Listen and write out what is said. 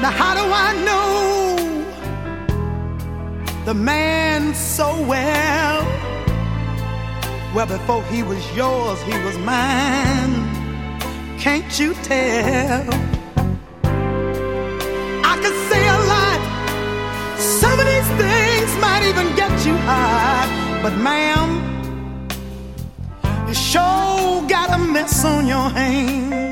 Now how do I know the man so well? Well, before he was yours, he was mine. Can't you tell? I could say a lot. Some of these things might even get you high. But ma'am, you sure got a mess on your hands.